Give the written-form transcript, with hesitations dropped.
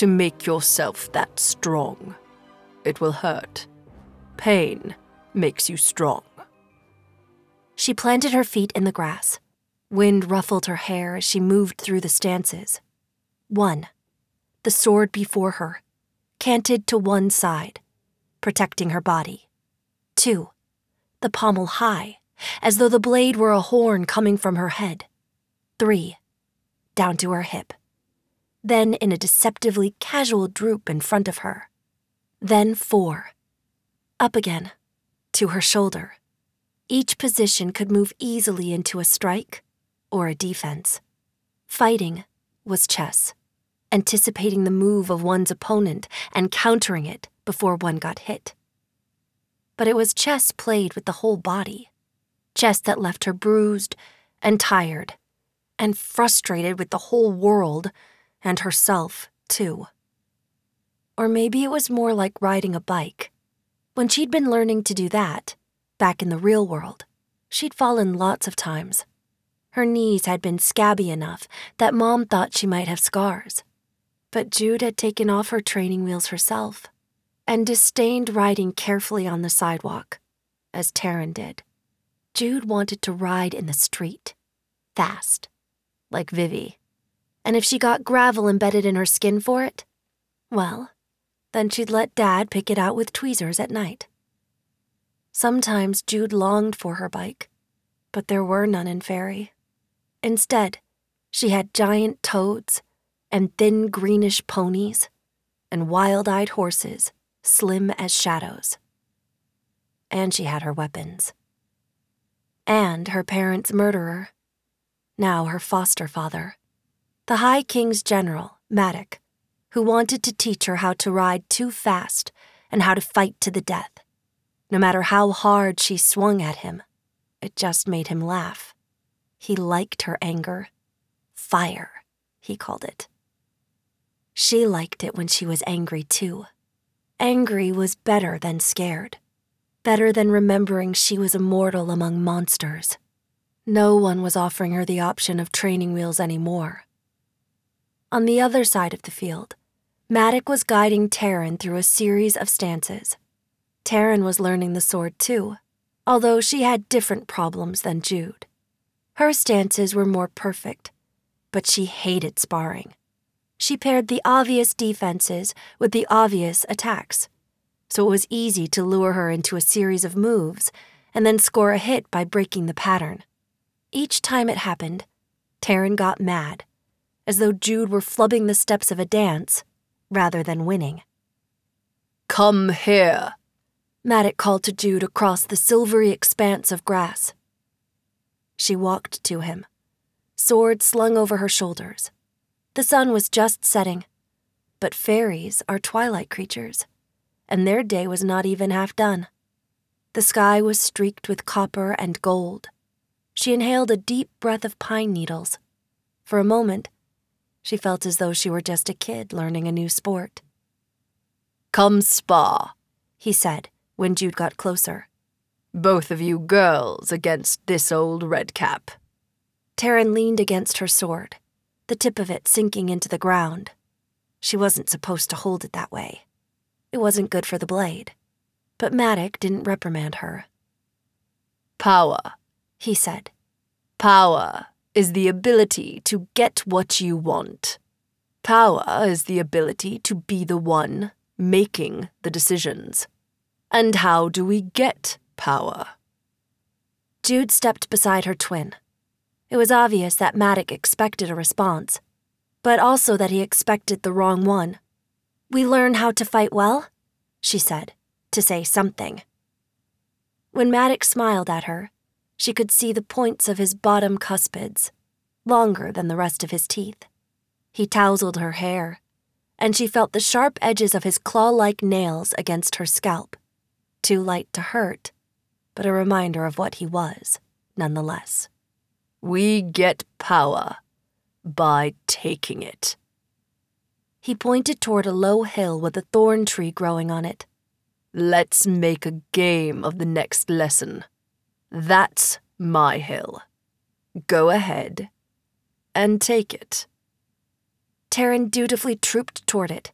to make yourself that strong. It will hurt. Pain makes you strong. She planted her feet in the grass. Wind ruffled her hair as she moved through the stances. 1. The sword before her, canted to one side, protecting her body. 2. The pommel high, as though the blade were a horn coming from her head. 3. Down to her hip. Then in a deceptively casual droop in front of her. Then 4. Up again, to her shoulder. Each position could move easily into a strike or a defense. Fighting was chess, anticipating the move of one's opponent and countering it before one got hit. But it was chess played with the whole body, chess that left her bruised and tired and frustrated with the whole world and herself, too. Or maybe it was more like riding a bike. When she'd been learning to do that, back in the real world, she'd fallen lots of times. Her knees had been scabby enough that Mom thought she might have scars. But Jude had taken off her training wheels herself and disdained riding carefully on the sidewalk, as Taryn did. Jude wanted to ride in the street, fast, like Vivi. And if she got gravel embedded in her skin for it, well, then she'd let Dad pick it out with tweezers at night. Sometimes Jude longed for her bike, but there were none in Fairy. Instead, she had giant toads and thin greenish ponies and wild-eyed horses, slim as shadows. And she had her weapons. And her parents' murderer, now her foster father, the High King's general, Maddock, who wanted to teach her how to ride too fast and how to fight to the death. No matter how hard she swung at him, it just made him laugh. He liked her anger. Fire, he called it. She liked it when she was angry, too. Angry was better than scared. Better than remembering she was immortal among monsters. No one was offering her the option of training wheels anymore. On the other side of the field, Maddock was guiding Taryn through a series of stances. Taryn was learning the sword, too, although she had different problems than Jude. Her stances were more perfect, but she hated sparring. She paired the obvious defenses with the obvious attacks, so it was easy to lure her into a series of moves and then score a hit by breaking the pattern. Each time it happened, Taryn got mad, as though Jude were flubbing the steps of a dance rather than winning. "Come here," Maddock called to Jude across the silvery expanse of grass. She walked to him, sword slung over her shoulders. The sun was just setting, but fairies are twilight creatures, and their day was not even half done. The sky was streaked with copper and gold. She inhaled a deep breath of pine needles. For a moment, she felt as though she were just a kid learning a new sport. "Come spar," he said when Jude got closer. "Both of you girls against this old redcap." Taryn leaned against her sword, the tip of it sinking into the ground. She wasn't supposed to hold it that way. It wasn't good for the blade. But Maddock didn't reprimand her. "Power," he said. "Power is the ability to get what you want. Power is the ability to be the one making the decisions. And how do we get power?" Jude stepped beside her twin. It was obvious that Maddock expected a response, but also that he expected the wrong one. "We learn how to fight well," she said, to say something. When Maddock smiled at her, she could see the points of his bottom cuspids, longer than the rest of his teeth. He tousled her hair, and she felt the sharp edges of his claw-like nails against her scalp. Too light to hurt, but a reminder of what he was, nonetheless. "We get power by taking it." He pointed toward a low hill with a thorn tree growing on it. "Let's make a game of the next lesson. That's my hill. Go ahead and take it." Taryn dutifully trooped toward it,